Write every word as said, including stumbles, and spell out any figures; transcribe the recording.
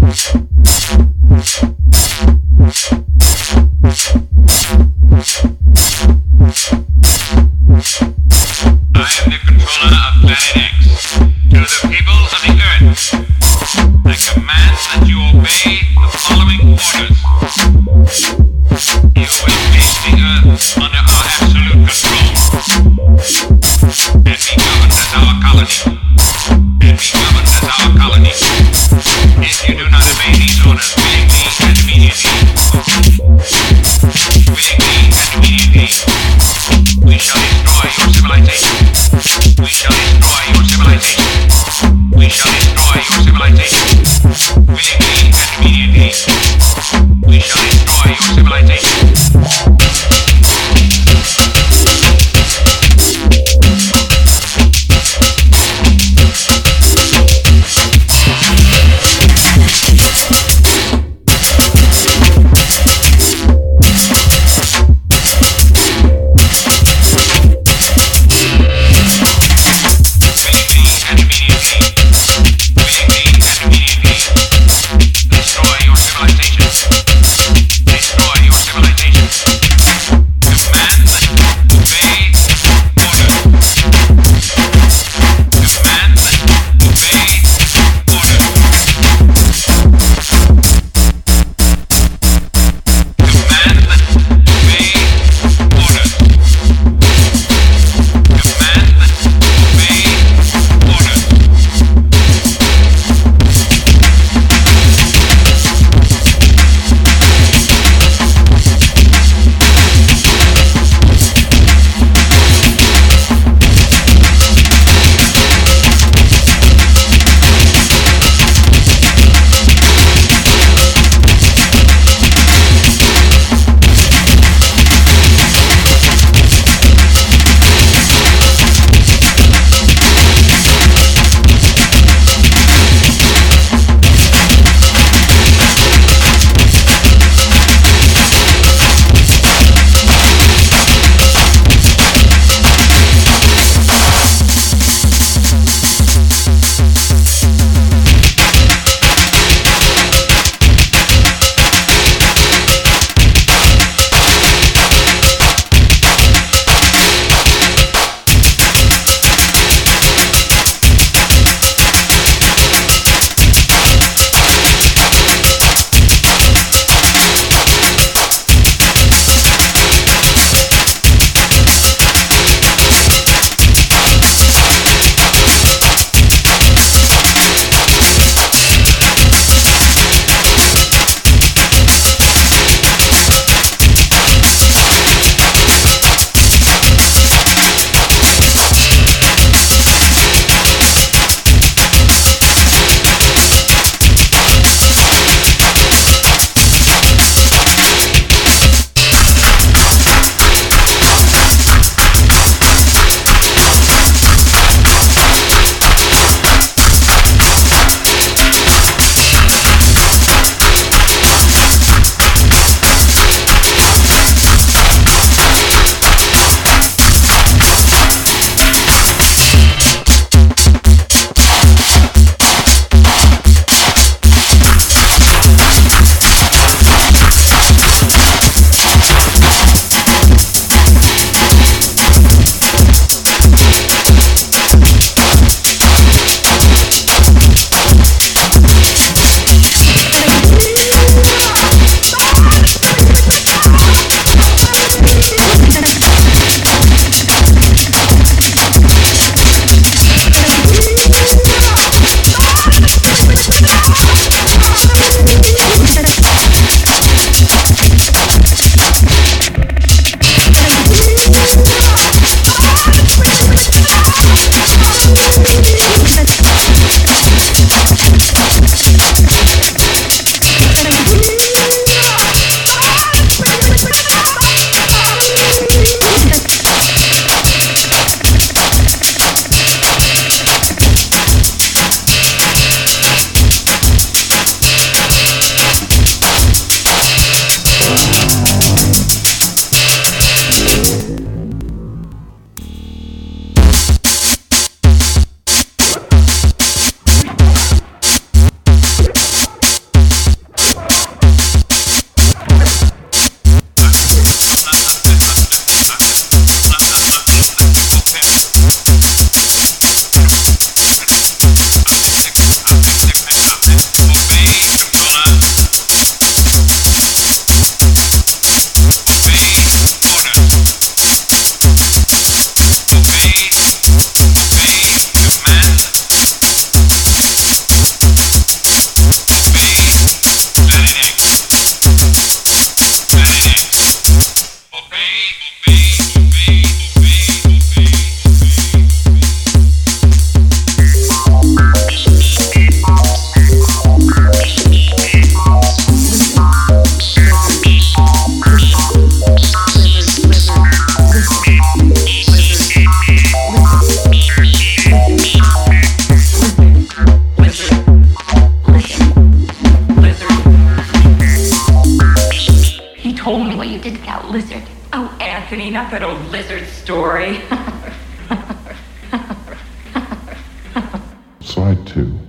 the controller of Planet X. To the people of the Earth, I command that you obey the following orders. You will place the Earth under our absolute control and be governed as our colony. And be governed as our colony. If you do not obey the told me what you did to that lizard. Oh, Anthony, not that old lizard story. Side two.